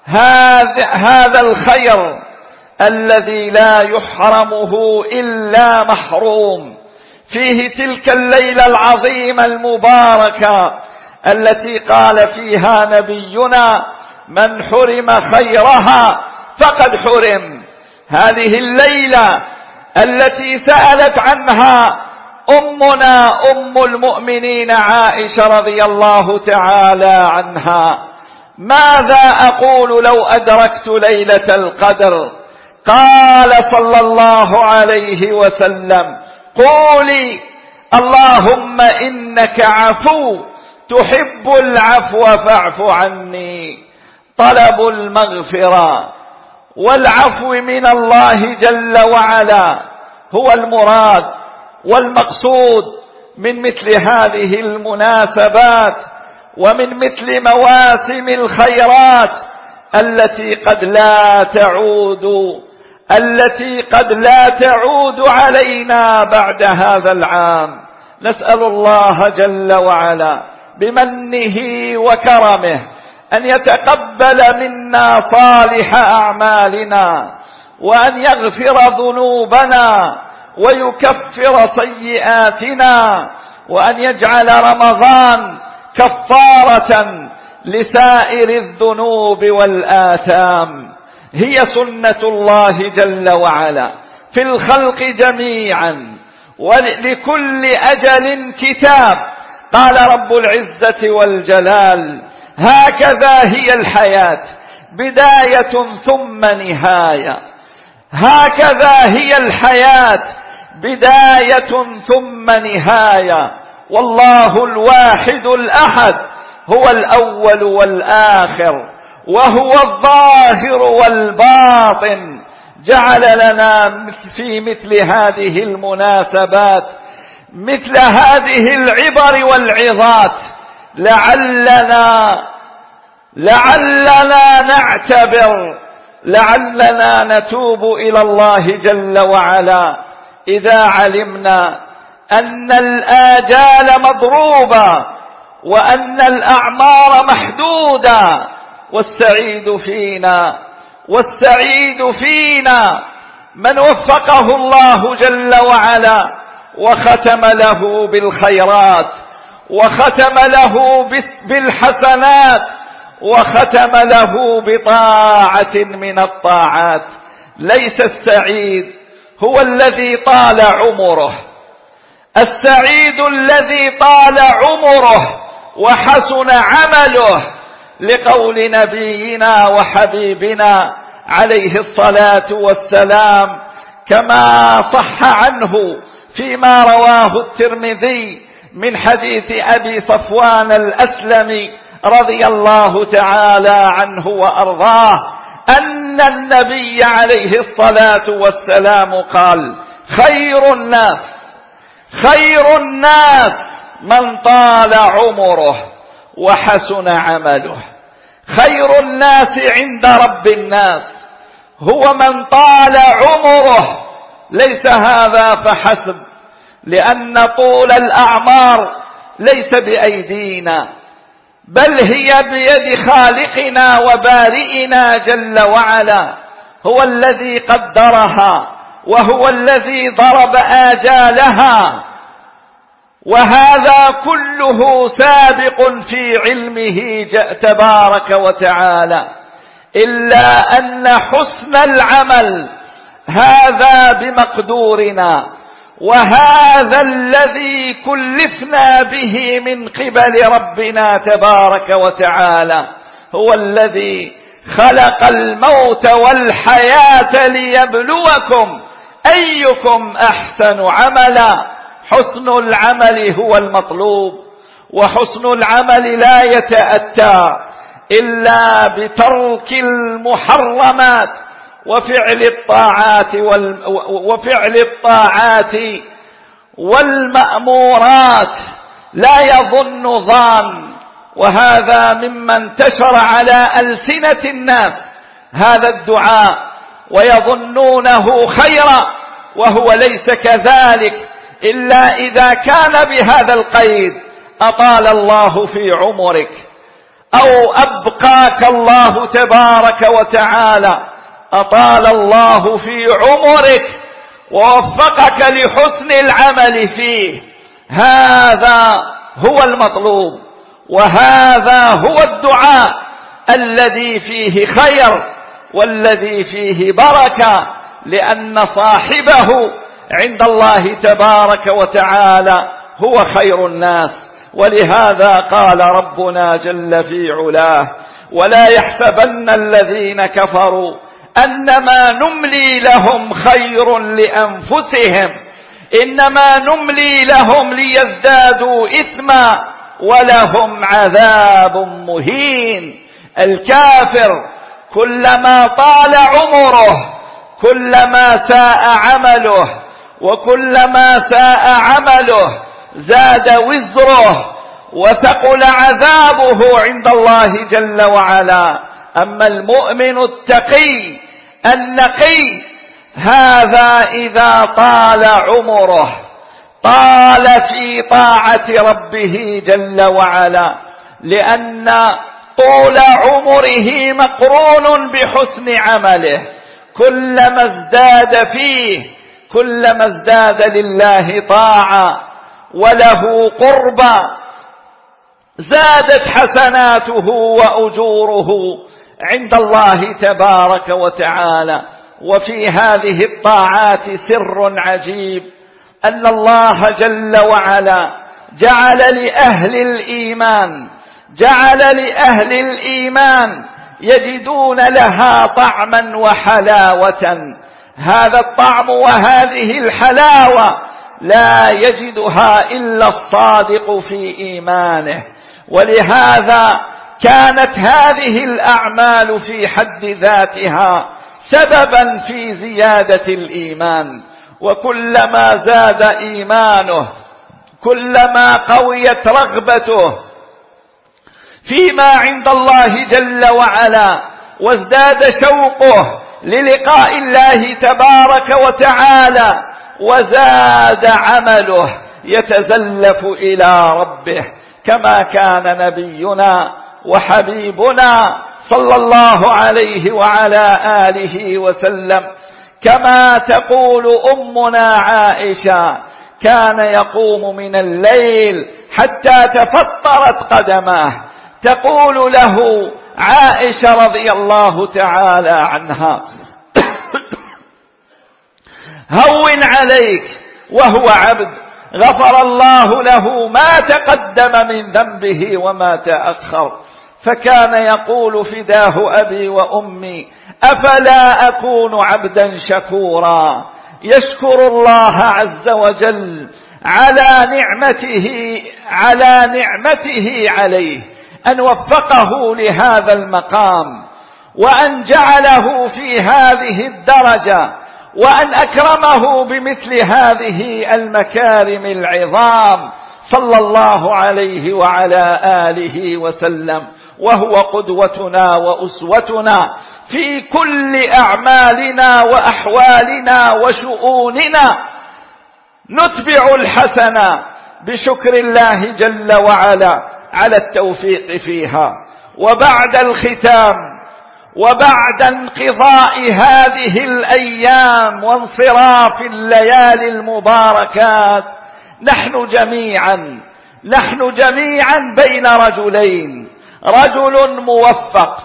هذا هذا الخير الذي لا يحرمه إلا محروم، فيه تلك الليلة العظيمة المباركة التي قال فيها نبينا: من حرم خيرها فقد حرم. هذه الليلة التي سألت عنها أمنا أم المؤمنين عائشة رضي الله تعالى عنها: ماذا أقول لو أدركت ليلة القدر؟ قال صلى الله عليه وسلم: قولي اللهم إنك عفو تحب العفو فاعف عني. طلب المغفرة والعفو من الله جل وعلا هو المراد والمقصود من مثل هذه المناسبات ومن مثل مواسم الخيرات التي قد لا تعود التي قد لا تعود علينا بعد هذا العام. نسأل الله جل وعلا بمنه وكرمه أن يتقبل منا صالح أعمالنا، وأن يغفر ذنوبنا ويكفر سيئاتنا، وأن يجعل رمضان كفارة لسائر الذنوب والآثام. هي سنة الله جل وعلا في الخلق جميعا، ولكل أجل كتاب. قال رب العزة والجلال: هكذا هي الحياة، بداية ثم نهاية. هكذا هي الحياة، بداية ثم نهاية. والله الواحد الأحد هو الأول والآخر، وهو الظاهر والباطن. جعل لنا في مثل هذه المناسبات مثل هذه العبر والعظات لعلنا لعلنا نعتبر، لعلنا نتوب إلى الله جل وعلا إذا علمنا أن الآجال مضروبة وأن الأعمار محدودة. والسعيد فينا والسعيد فينا من وفقه الله جل وعلا وختم له بالخيرات، وختم له بالحسنات، وختم له بطاعة من الطاعات. ليس السعيد هو الذي طال عمره، السعيد الذي طال عمره وحسن عمله، لقول نبينا وحبيبنا عليه الصلاة والسلام كما صح عنه فيما رواه الترمذي من حديث أبي صفوان الأسلمي رضي الله تعالى عنه وأرضاه أن النبي عليه الصلاة والسلام قال: خير الناس خير الناس من طال عمره وحسن عمله. خير الناس عند رب الناس هو من طال عمره. ليس هذا فحسب، لأن طول الأعمار ليس بأيدينا، بل هي بيد خالقنا وبارئنا جل وعلا. هو الذي قدرها، وهو الذي ضرب آجالها، وهذا كله سابق في علمه تبارك وتعالى، إلا أن حسن العمل هذا بمقدورنا، وهذا الذي كلفنا به من قبل ربنا تبارك وتعالى. هو الذي خلق الموت والحياة ليبلوكم أيكم أحسن عملا. حسن العمل هو المطلوب، وحسن العمل لا يتأتى إلا بترك المحرمات وفعل الطاعات وفعل الطاعات والمأمورات. لا يظن ظان، وهذا مما انتشر على ألسنة الناس هذا الدعاء، ويظنونه خيرا وهو ليس كذلك، إلا إذا كان بهذا القيد: أطال الله في عمرك، أو أبقاك الله تبارك وتعالى، أطال الله في عمرك ووفقك لحسن العمل فيه. هذا هو المطلوب، وهذا هو الدعاء الذي فيه خير والذي فيه بركة، لأن صاحبه عند الله تبارك وتعالى هو خير الناس. ولهذا قال ربنا جل في علاه: ولا يحسبن الذين كفروا أنما نملي لهم خير لأنفسهم إنما نملي لهم ليزدادوا إثما ولهم عذاب مهين. الكافر كلما طال عمره كلما ساء عمله، وكلما ساء عمله زاد وزره وثقل عذابه عند الله جل وعلا. أما المؤمن التقي النقي هذا إذا طال عمره طال في طاعة ربه جل وعلا، لأن طول عمره مقرون بحسن عمله، كلما ازداد فيه كلما ازداد لله طاعة وله قربا زادت حسناته وأجوره عند الله تبارك وتعالى. وفي هذه الطاعات سر عجيب، أن الله جل وعلا جعل لأهل الإيمان جعل لأهل الإيمان يجدون لها طعما وحلاوة. هذا الطعم وهذه الحلاوة لا يجدها إلا الصادق في إيمانه، ولهذا كانت هذه الأعمال في حد ذاتها سببا في زيادة الإيمان، وكلما زاد إيمانه كلما قويت رغبته فيما عند الله جل وعلا، وازداد شوقه للقاء الله تبارك وتعالى، وزاد عمله يتزلف إلى ربه، كما كان نبينا وحبيبنا صلى الله عليه وعلى آله وسلم. كما تقول أمنا عائشة: كان يقوم من الليل حتى تفطرت قدماه. تقول له عائشة رضي الله تعالى عنها: هون عليك وهو عبد، غفر الله له ما تقدم من ذنبه وما تأخر. فكان يقول: فداه أبي وأمي، أفلا أكون عبدا شكورا يشكر الله عز وجل على نعمته على نعمته عليه، أن وفقه لهذا المقام، وأن جعله في هذه الدرجة، وأن أكرمه بمثل هذه المكارم العظام، صلى الله عليه وعلى آله وسلم. وهو قدوتنا وأسوتنا في كل أعمالنا وأحوالنا وشؤوننا. نتبع الحسنة بشكر الله جل وعلا على التوفيق فيها. وبعد الختام وبعد انقضاء هذه الأيام وانصراف الليالي المباركات، نحن جميعا نحن جميعا بين رجلين: رجل موفق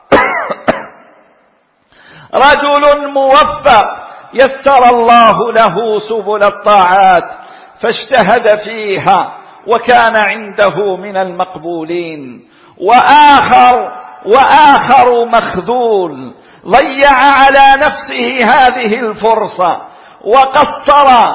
رجل موفق يسر الله له سبل الطاعات فاجتهد فيها وكان عنده من المقبولين، وآخر وآخر مخذول ضيع على نفسه هذه الفرصة وقصر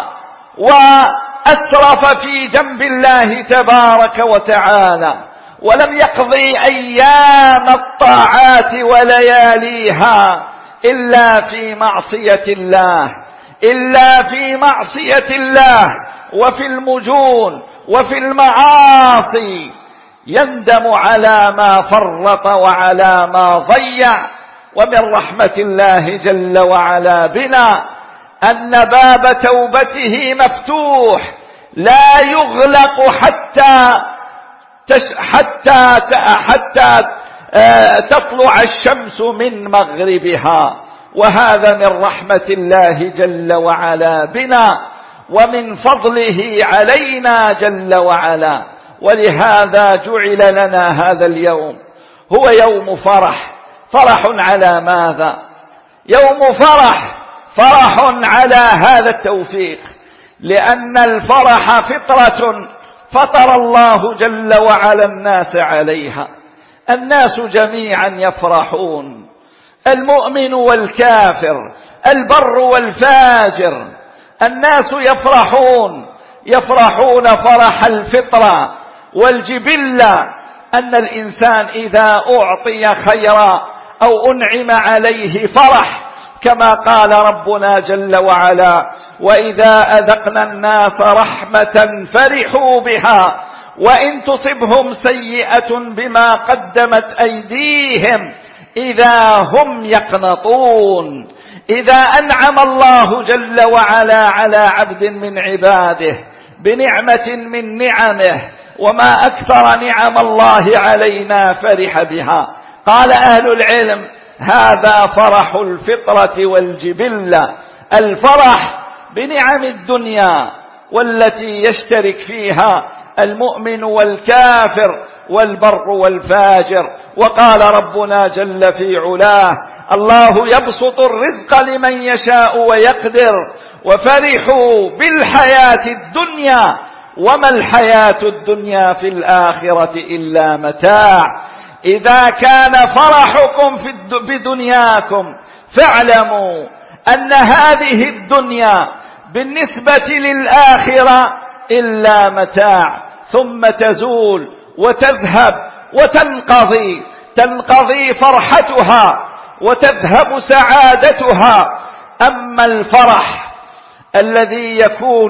وأسرف في جنب الله تبارك وتعالى، ولم يقضي أيام الطاعات ولياليها إلا في معصية الله إلا في معصية الله وفي المجون وفي المعاصي، يندم على ما فرط وعلى ما ضيع. ومن رحمة الله جل وعلا بنا أن باب توبته مفتوح لا يغلق حتى حتى حتى تطلع الشمس من مغربها، وهذا من رحمة الله جل وعلا بنا ومن فضله علينا جل وعلا. ولهذا جعل لنا هذا اليوم هو يوم فرح. فرح على ماذا؟ يوم فرح فرح على هذا التوفيق، لأن الفرح فطرة فطر الله جل وعلا الناس عليها. الناس جميعا يفرحون، المؤمن والكافر، البر والفاجر، الناس يفرحون يفرحون فرح الفطرة والجبلة، أن الإنسان إذا أعطي خيرا أو أنعم عليه فرح، كما قال ربنا جل وعلا: وإذا أذقنا الناس رحمة فرحوا بها وإن تصبهم سيئة بما قدمت أيديهم إذا هم يقنطون إذا أنعم الله جل وعلا على عبد من عباده بنعمة من نعمه، وما أكثر نعم الله علينا فرح بها. قال أهل العلم: هذا فرح الفطرة والجبلة، الفرح بنعم الدنيا والتي يشترك فيها المؤمن والكافر والبر والفاجر. وقال ربنا جل في علاه: الله يبسط الرزق لمن يشاء ويقدر وفرحوا بالحياة الدنيا وما الحياة الدنيا في الآخرة إلا متاع. إذا كان فرحكم في بدنياكم فاعلموا أن هذه الدنيا بالنسبة للآخرة إلا متاع، ثم تزول وتذهب وتنقضي، تنقضي فرحتها وتذهب سعادتها. أما الفرح الذي يكون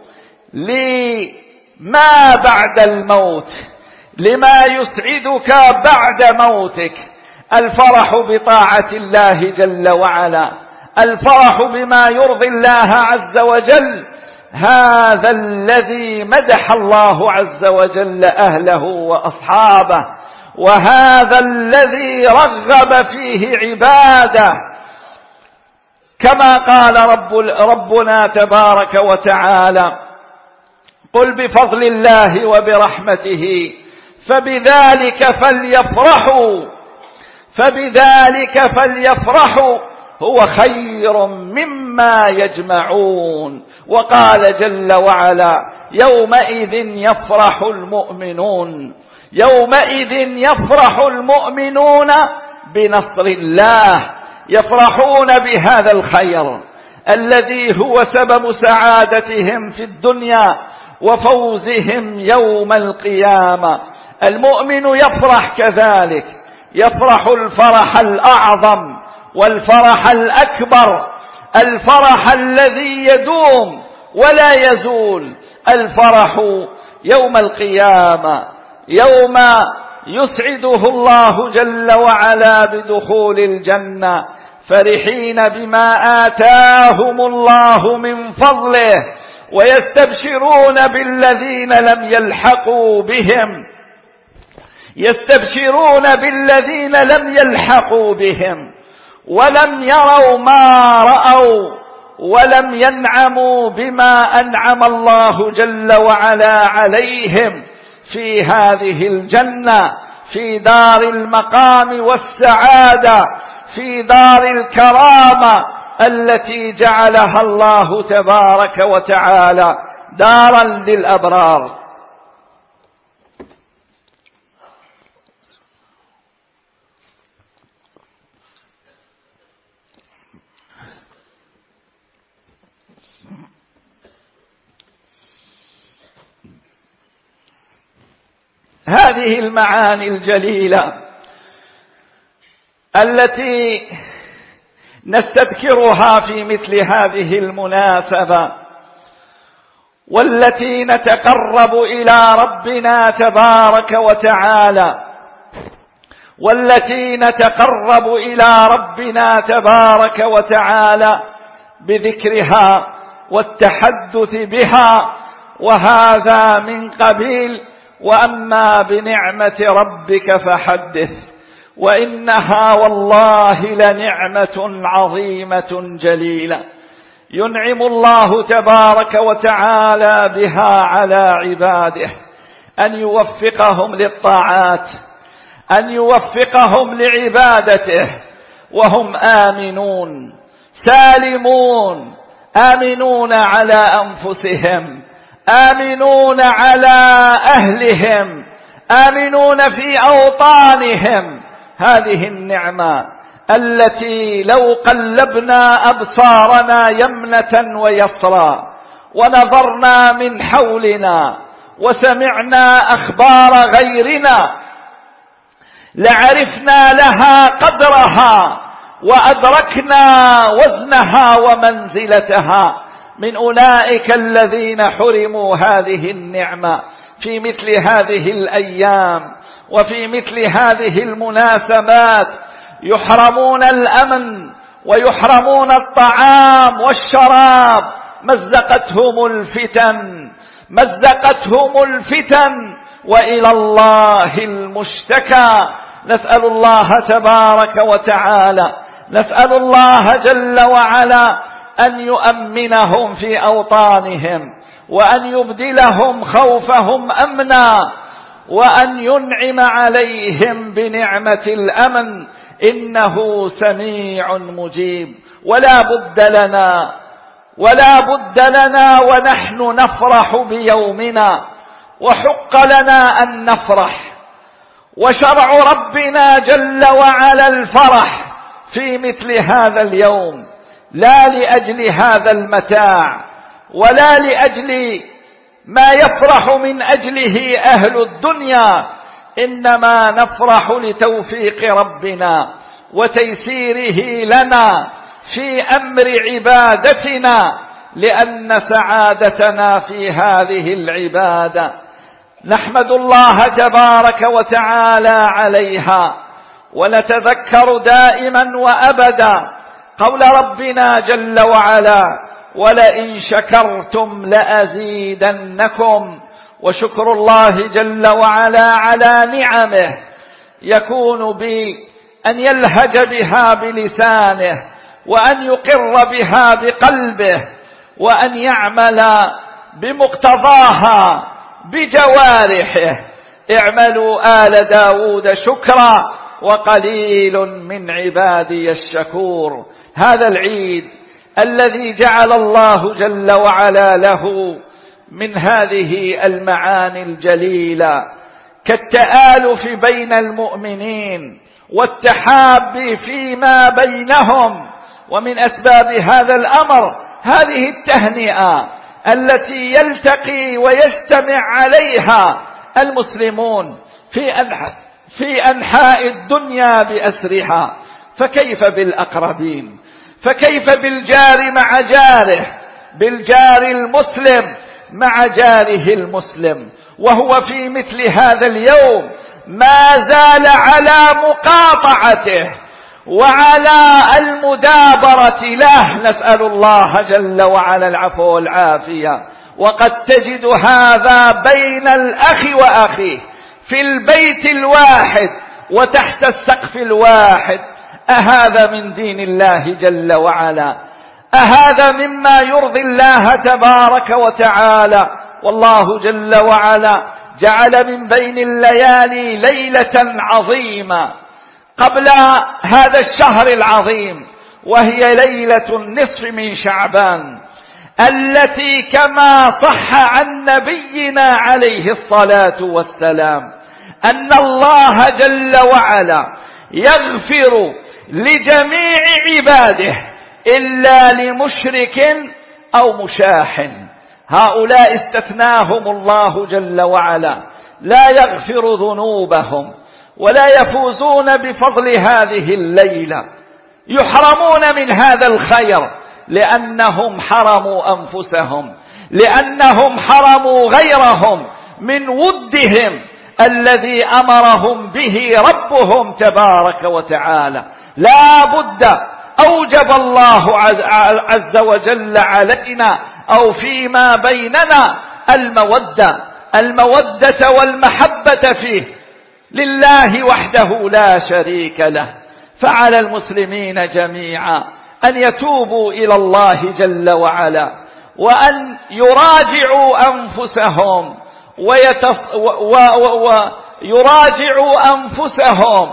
لما بعد الموت، لما يسعدك بعد موتك، الفرح بطاعة الله جل وعلا، الفرح بما يرضي الله عز وجل، هذا الذي مدح الله عز وجل أهله وأصحابه، وهذا الذي رغب فيه عباده، كما قال رب ربنا تبارك وتعالى: قل بفضل الله وبرحمته فبذلك فليفرحوا فبذلك فليفرحوا هو خير مما يجمعون. وقال جل وعلا: يومئذ يفرح المؤمنون يومئذ يفرح المؤمنون بنصر الله، يفرحون بهذا الخير الذي هو سبب سعادتهم في الدنيا وفوزهم يوم القيامة. المؤمن يفرح كذلك، يفرح الفرح الأعظم والفرح الأكبر، الفرح الذي يدوم ولا يزول، الفرح يوم القيامة، يوم يسعده الله جل وعلا بدخول الجنة، فرحين بما آتاهم الله من فضله، ويستبشرون بالذين لم يلحقوا بهم يستبشرون بالذين لم يلحقوا بهم ولم يروا ما رأوا ولم ينعموا بما أنعم الله جل وعلا عليهم في هذه الجنة، في دار المقام والسعادة، في دار الكرامة التي جعلها الله تبارك وتعالى دارا للأبرار. هذه المعاني الجليلة التي نستذكرها في مثل هذه المناسبة، والتي نتقرب إلى ربنا تبارك وتعالى والتي نتقرب إلى ربنا تبارك وتعالى بذكرها والتحدث بها، وهذا من قبيل وأما بنعمة ربك فحدث، وإنها والله لنعمة عظيمة جليلة ينعم الله تبارك وتعالى بها على عباده، أن يوفقهم للطاعات، أن يوفقهم لعبادته وهم آمنون سالمون، آمنون على أنفسهم، آمنون على أهلهم، آمنون في أوطانهم. هذه النعمة التي لو قلبنا أبصارنا يمنة ويسرى ونظرنا من حولنا وسمعنا أخبار غيرنا لعرفنا لها قدرها وأدركنا وزنها ومنزلتها من أولئك الذين حرموا هذه النعمة في مثل هذه الأيام وفي مثل هذه المناسبات، يحرمون الأمن ويحرمون الطعام والشراب. مزقتهم الفتن مزقتهم الفتن وإلى الله المشتكى. نسأل الله تبارك وتعالى نسأل الله جل وعلا أن يؤمنهم في أوطانهم، وأن يبدلهم خوفهم أمنا، وأن ينعم عليهم بنعمة الأمن، إنه سميع مجيب. ولا بد لنا ولا بد لنا ونحن نفرح بيومنا، وحق لنا أن نفرح، وشرع ربنا جل وعلا الفرح في مثل هذا اليوم، لا لأجل هذا المتاع ولا لأجل ما يفرح من أجله أهل الدنيا، إنما نفرح لتوفيق ربنا وتيسيره لنا في أمر عبادتنا، لأن سعادتنا في هذه العبادة نحمد الله تبارك وتعالى عليها. ونتذكر دائما وأبدا قول ربنا جل وعلا: ولئن شكرتم لأزيدنكم. وشكر الله جل وعلا على نعمه يكون بأن يلهج بها بلسانه، وأن يقر بها بقلبه، وأن يعمل بمقتضاها بجوارحه. اعملوا آل داود شكرا وقليل من عبادي الشكور. هذا العيد الذي جعل الله جل وعلا له من هذه المعاني الجليلة كالتآلف بين المؤمنين والتحاب فيما بينهم. ومن أسباب هذا الأمر هذه التهنئة التي يلتقي ويجتمع عليها المسلمون في أنحاء في أنحاء الدنيا بأسرها. فكيف بالأقربين؟ فكيف بالجار مع جاره، بالجار المسلم مع جاره المسلم، وهو في مثل هذا اليوم ما زال على مقاطعته وعلى المدابرة له. نسأل الله جل وعلا العفو والعافية. وقد تجد هذا بين الأخ وأخيه في البيت الواحد وتحت السقف الواحد. أهذا من دين الله جل وعلا؟ أهذا مما يرضي الله تبارك وتعالى؟ والله جل وعلا جعل من بين الليالي ليلة عظيمة قبل هذا الشهر العظيم، وهي ليلة النصف من شعبان، التي كما صح عن نبينا عليه الصلاة والسلام أن الله جل وعلا يغفر لجميع عباده إلا لمشرك أو مشاح. هؤلاء استثناهم الله جل وعلا، لا يغفر ذنوبهم ولا يفوزون بفضل هذه الليلة، يحرمون من هذا الخير لأنهم حرموا أنفسهم، لأنهم حرموا غيرهم من ودهم الذي أمرهم به ربهم تبارك وتعالى. لا بد أوجب الله عز وجل علينا أو فيما بيننا المودة المودة والمحبة فيه لله وحده لا شريك له. فعلى المسلمين جميعا أن يتوبوا إلى الله جل وعلا، وأن يراجعوا أنفسهم ويتص... و... و... ويراجعوا أنفسهم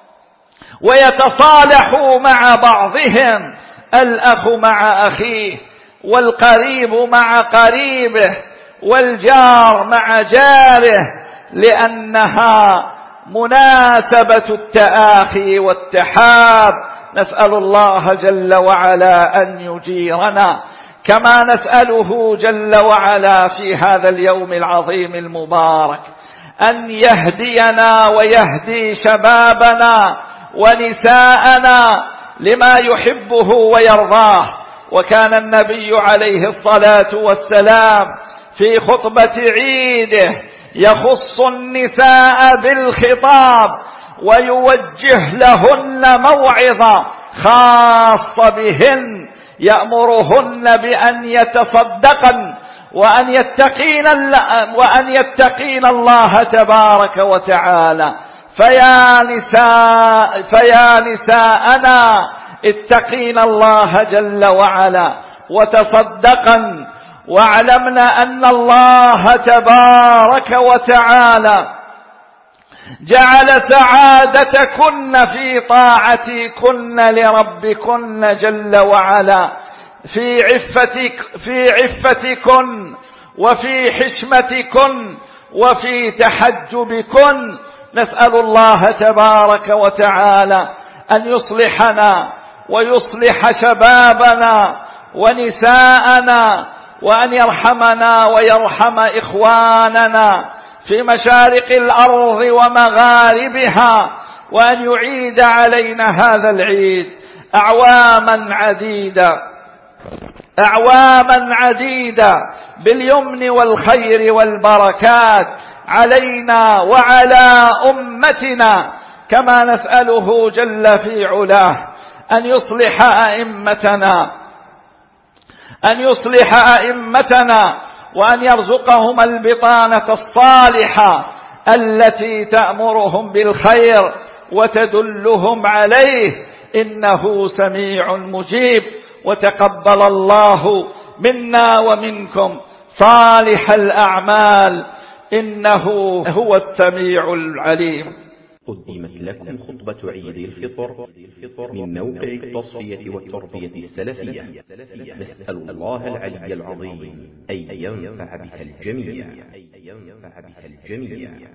ويتصالحوا مع بعضهم، الأخ مع أخيه، والقريب مع قريبه، والجار مع جاره، لأنها مناسبة التآخي والتحاب. نسأل الله جل وعلا أن يجيرنا، كما نسأله جل وعلا في هذا اليوم العظيم المبارك أن يهدينا ويهدي شبابنا ونساءنا لما يحبه ويرضاه. وكان النبي عليه الصلاة والسلام في خطبة عيده يخص النساء بالخطاب ويوجه لهن موعظة خاصة بهن يأمرهن بأن يتصدقن وأن يتقين وأن يتقين الله تبارك وتعالى. فيا نساء فيا نساءنا اتقين الله جل وعلا وتصدقن، واعلمن أن الله تبارك وتعالى جعل سعادتكن في طاعتكن لربكن جل وعلا، في عفتك في عفتكن وفي حشمتكن وفي تحجبكن. نسأل الله تبارك وتعالى أن يصلحنا ويصلح شبابنا ونساءنا، وأن يرحمنا ويرحم إخواننا في مشارق الأرض ومغاربها، وأن يعيد علينا هذا العيد أعواما عديدة أعواما عديدة باليمن والخير والبركات علينا وعلى أمتنا، كما نسأله جل في علاه أن يصلح أئمتنا أن يصلح أئمتنا وأن يرزقهم البطانة الصالحة التي تأمرهم بالخير وتدلهم عليه، إنه سميع مجيب. وتقبل الله منا ومنكم صالح الأعمال، إنه هو السميع العليم.
قدمت لكم خطبة عيد الفطر من موقع التصفية والتربية السلفية. نسأل الله العلي العظيم أن ينفع بها الجميع.